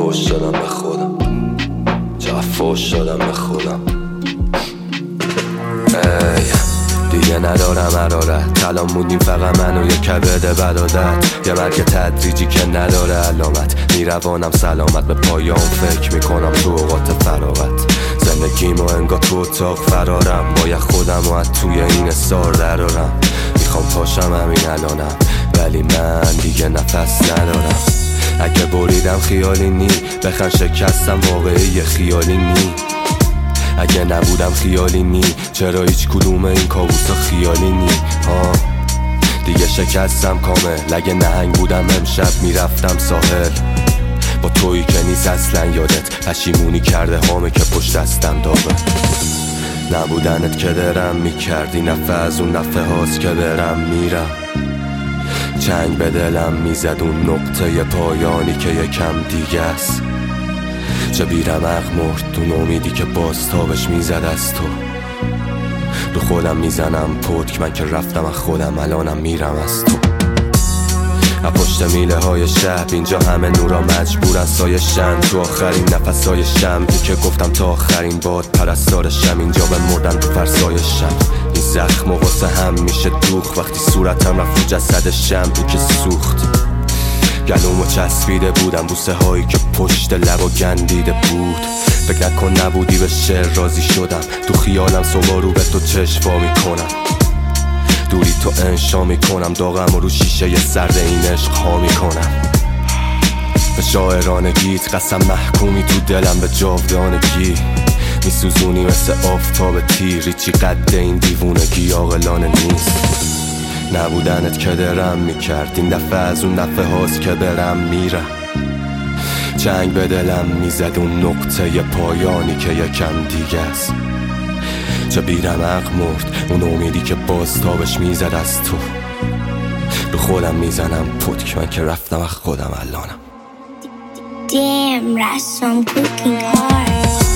فوش شدم به خودم، چقدر فوش شدم به خودم. دیگه ندارم حرارت، کلام موندیم فقط من و یه کبد برادت. یه مرگ تدریجی که نداره علامت، میروانم سلامت به پایان فکر میکنم تو اوقات فراغت. زندگیمو انگار تو اتاق فرارم، باید خودم و از توی این استار درارم. میخوام پاشم همین الانم ولی من دیگه نفس ندارم. اگه بریدم خیالی نی، بخن شکستم واقعی خیالی نی. اگه نبودم خیالی نی، چرا هیچ کدوم این کابوسا خیالی نی؟ دیگه شکستم کامل. اگه نهنگ بودم امشب میرفتم ساحل، با تویی که نیست اصلا یادت. پشیمونی کرده هامه که پشت دستم داغه. نبودنت که درم میکردی، نفع از اون نفع هاست که برم میرم. چنگ به دلم میزد اون نقطه پایانی که یکم دیگه است. چه بیرمق مرد اون امیدی که باز تابش میزد از تو. رو خودم میزنم پتک، من که رفتم از خودم الانم میرم از تو. پشت میله های شب اینجا همه نورا مجبورن سایشن. تو آخرین نفس های شمعی که گفتم تا آخرین باد پرستارشم، اینجا به مردن تو فرسایشم. این زخم و واسه هم میشه دوخ وقتی صورتم رفت تو جسد شمعی که سوخت. گلومو چسبیده بودم بوسه هایی که پشت لبا گندیده بود. فکر نکن نبودی به شعر راضی شدم، تو خیالم صبح رو به تو چشوا میکنم. دوری تو انشا میکنم، داغم رو شیشه سرد این عشق ها میکنم. به شاعرانگیت قسم محکومی تو دلم به جاودانگی. میسوزونی مثل آفتاب تیری، چی قد این دیوونگی عاقلانه نیست. نبودنت که درم میکرد، این دفعه از اون دفعه هاست که برم میرم. چنگ به دلم میزد اون نقطه پایانی که یکم دیگه است. چه بیرمق مرد اون امیدی که باز تابش میزد از تو. رو خودم میزنم پتک، من که رفتم از خودم الانم. Damn, Russ, I'm cooking hard.